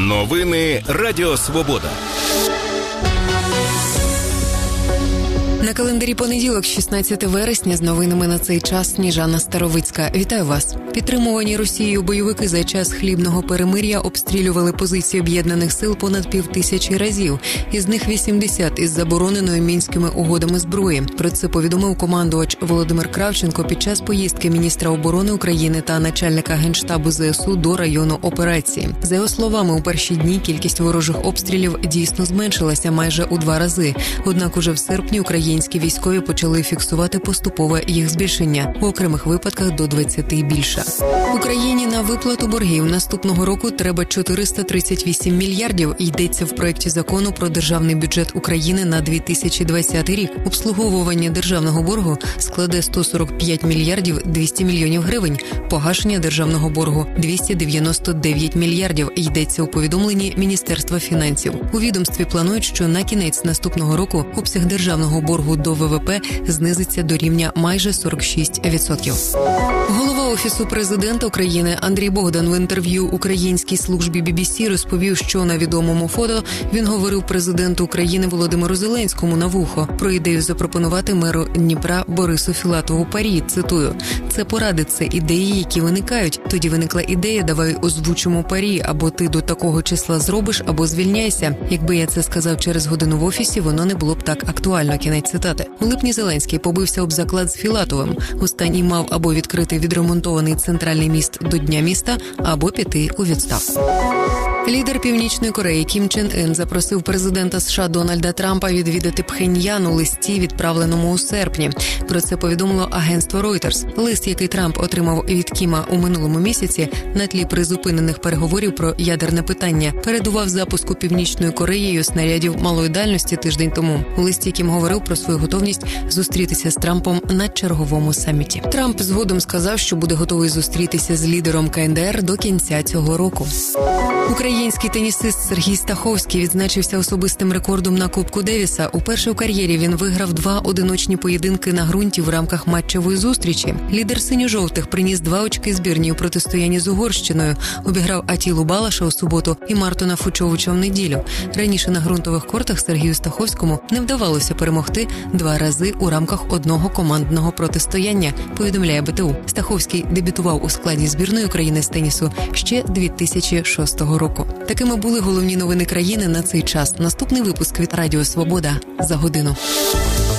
Новини Радіо Свобода. На календарі понеділок, 16 вересня, з новинами на цей час Сніжана Старовицька. Вітаю вас. Підтримувані Росією бойовики за час хлібного перемир'я обстрілювали позиції об'єднаних сил понад 5000 разів. Із них 80 із забороненою Мінськими угодами зброї. Про це повідомив командувач Володимир Кравченко під час поїздки міністра оборони України та начальника Генштабу ЗСУ до району операції. За його словами, у перші дні кількість ворожих обстрілів дійсно зменшилася майже у 2 рази. Однак уже в серпні українські військові почали фіксувати поступове їх збільшення, у окремих випадках до 20 і більше. Україні на виплату боргів наступного року треба 438 мільярдів, йдеться в проєкті закону про державний бюджет України на 2020 рік. Обслуговування державного боргу складе 145 мільярдів 200 мільйонів гривень, погашення державного боргу 299 мільярдів, йдеться у повідомленні Міністерства фінансів. У відомстві планують, що на кінець наступного року обсяг державного боргу до ВВП знизиться до рівня майже 46%. Голова Офісу президента України Андрій Богдан в інтерв'ю українській службі BBC розповів, що на відомому фото він говорив президенту України Володимиру Зеленському на вухо про ідею запропонувати меру Дніпра Борису Філатову парі. Цитую: «Це поради, це ідеї, які виникають. Тоді виникла ідея, давай озвучимо парі, або ти до такого числа зробиш, або звільняйся. Якби я це сказав через годину в Офісі, воно не було б так актуально». Кінець цитати. У липні Зеленський побився об заклад з Філатовим. Останній мав або відкрити відремонтований центральний міст до Дня міста, або піти у відставку. Лідер Північної Кореї Кім Чен Ін запросив президента США Дональда Трампа відвідати Пхеньян у листі, відправленому у серпні. Про це повідомило агентство Reuters. Лист, який Трамп отримав від Кіма у минулому місяці на тлі призупинених переговорів про ядерне питання, передував запуску Північною Кореєю снарядів малої дальності тиждень тому. У листі Кім говорив про свою готовність зустрітися з Трампом на черговому саміті. Трамп згодом сказав, що буде готовий зустрітися з лідером КНДР до кінця цього року. Український тенісист Сергій Стаховський відзначився особистим рекордом на Кубку Девіса. Уперше у кар'єрі він виграв 2 одиночні поєдинки на ґрунті в рамках матчевої зустрічі. Лідер синьо-жовтих приніс 2 очки збірній у протистоянні з Угорщиною. Обіграв Атілу Балаша у суботу і Мартона Фучовича в неділю. Раніше на ґрунтових кортах Сергію Стаховському не вдавалося перемогти 2 рази у рамках одного командного протистояння, повідомляє БТУ. Стаховський дебютував у складі збірної України з тенісу ще 2006 року. Такими були головні новини країни на цей час. Наступний випуск від Радіо Свобода за годину.